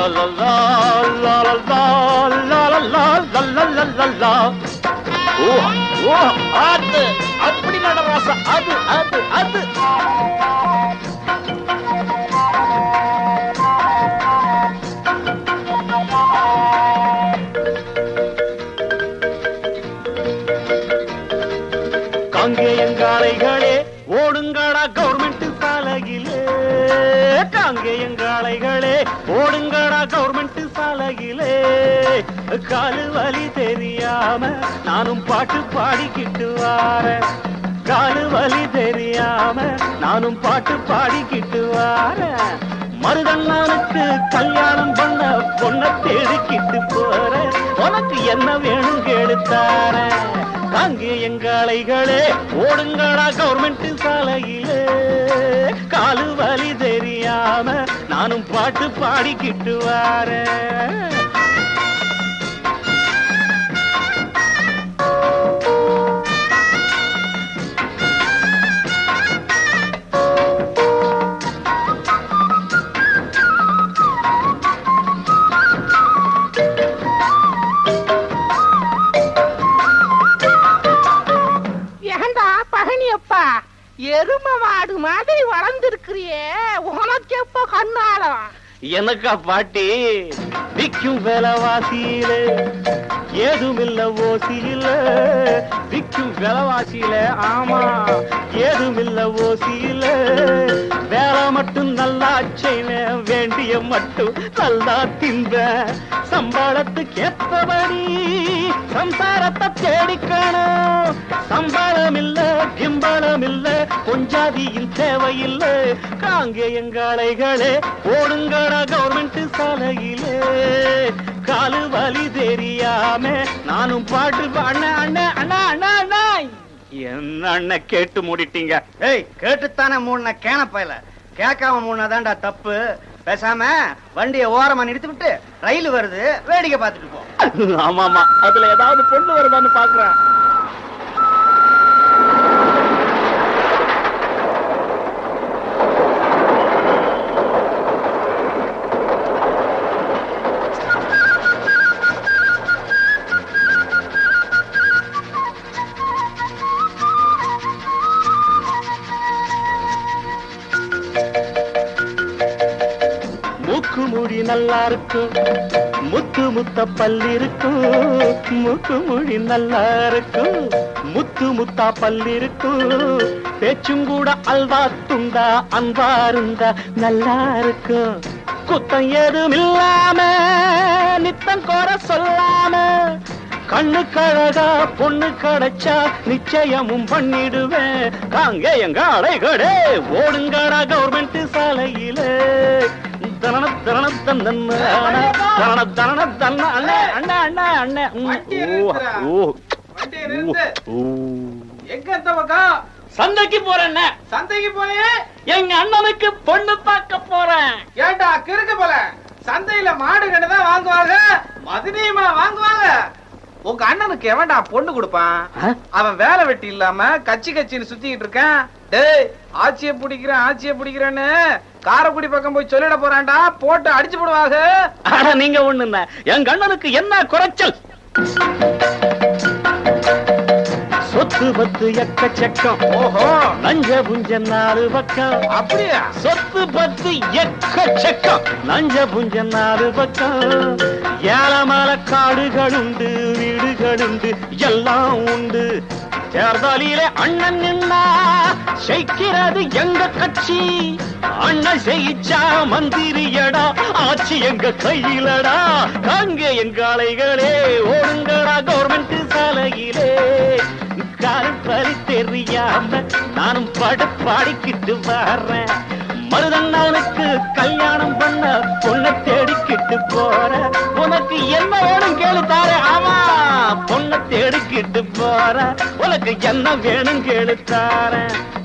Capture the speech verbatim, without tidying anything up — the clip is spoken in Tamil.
அப்படி நடராசா அது அது அது காங்கேயங்காளைகளே ஓடுங்கடா கவர்மெண்ட் சாலையிலே, காங்கேயங்காளைகளே ஓடுங்கடா கவர்மெண்ட் சாலையிலே, காலு வலி தெரியாம நானும் பாட்டு பாடிக்கிட்டு வாரேன், காலு வலி தெரியாம நானும் பாட்டு பாடிக்கிட்டு வாரேன், மருதண்ணனுக்கு கல்யாணம் பண்ண பொண்ண தேடிக்கிட்டு போறேன், உனக்கு என்ன வேணும் கேளுத்தாரேன். காங்கேயங்காளைகளே ஓடுங்கடா கவர்மெண்ட் சாலையிலே, காலு வலி தெரியாம நானும் பாட்டு பாடிக்கிட்டு வாரேன். எரும மாடு மாதிரி வளர்ந்திருக்கிறியே, உனக்கு எப்ப கண்ணாலம்? எனக்கா பாட்டி விக்கும் விலைவாசியில ஏதுமில்ல ஓசியில, விக்கும் விலைவாசியில ஆமா ஏதுமில்ல ஓசியில, வேலை மட்டும் நல்லா செய்வேன், வேண்டிய மட்டும் நல்லா தின்பேன், சம்பளத்துக்கு ஏத்தபடி சம்சாரத்தை தேடிக்கணும், சம்பளம் இல்ல கிம்பளம் இல்ல பொஞ்சாதியின் தேவையில்லை, காங்கேயங்காளைகளே ஓடுங்கடா கவர்மெண்ட் சாலையிலே, காலு வலி தெரியாம நானும் பாட்டு அண்ணா அண்ணா அண்ணா அண்ணா அண்ணா என்ன அண்ணன் கேட்டு மூடிட்டீங்க? ஏய் கேட்டுத்தானே மூணு கேன பயல, கேட்காம மூணாதான்டா தப்பு. பேசாம வண்டியை ஓரமா நிறுத்தி விட்டு ரயில் வருது வேடிக்கை பார்த்துட்டு போ. ஆமாமா அதுல ஏதாவது பொண்ணு வருதான்னு பாக்குறேன். மூக்கு மூடி நல்லா இருக்கும், முத்து முத்த பல்லு இருக்கும், மூக்கு மூடி நல்லா இருக்கும், முத்து முத்தா பல்லு இருக்கும், பேச்சும் கூட அல்வா துண்டா அன்பா இருந்தா நல்லா இருக்கும், குத்தம் ஏதும் இல்லாம நித்தம் கோர சொல்லாம, கண்ணு கழகா பொண்ணு கிடைச்சா நிச்சயமும் பண்ணிடுவேன், காங்கேயங்காளைகளே ஓடுங்கடா கவர்மெண்ட் சாலையிலே, தரண தரண தன்ன தரண தரண தன்ன அண்ணே அண்ணே அண்ணே அண்ணே ஓ ஓ எங்க இந்த பக்கம்? சந்தைக்கு போறேன். சந்தைக்கு போய் எங்க அண்ணனுக்கு பொண்ணு பார்க்க போறேன். ஏண்டா கிறுக்கு போல, சந்தையில மாடு கண்டுதான் வாங்குவாங்க, மதுரையுமா வாங்குவாங்க? உங்க அண்ணனுக்கு எவன்டா பொண்ணு கொடுப்பான்? அவன் வேலை வெட்டி இல்லாம கச்சி கச்சின்னு சுத்திக்கிட்டு இருக்கான். டேய் ஆட்சியை பிடிக்கிறேன் ஆட்சியை பிடிக்கிறேன்னு காரைக்குடி பக்கம் போய் சொல்லிட போறான்டா, போட்டு அடிச்சு போடுவாங்க. ஆனா நீங்க ஒண்ணு, என் கண்ணனுக்கு என்ன குறைச்சல்? சொத்து பத்து எக்கச்சக்கம், ஓஹோ நஞ்ச புஞ்ச நாலு பக்கம். அப்படியா? சொத்து பத்து எக்கச்சக்கம், நஞ்ச புஞ்ச நாலு பக்கம், ஏலமல காடுகள் உண்டு, வீடுகள் உண்டு, எல்லாம் உண்டு, தேர்தலிலே அண்ணன் நின்னா ஜெயிக்கிறது எங்க கட்சி, அண்ணன் ஜெயிச்சா மந்திரியடா, ஆட்சி எங்க கையிலடா, காங்கேயங்காளைகளே ஓடுங்கடா கவர்மெண்ட் சாலையிலே, காலம் பறி தெரியாம நானும் பாடு பாடிக்கிட்டு வர்றேன், மருதண்ணனுக்கு கல்யாணம் பண்ண பொண்ணை தேடிக்கிட்டு போற, உனக்கு என்ன வேணும் கேளு தார, ஆமா பொண்ணை தேடிக்கிட்டு போற, உனக்கு என்ன வேணும் கேளு தார.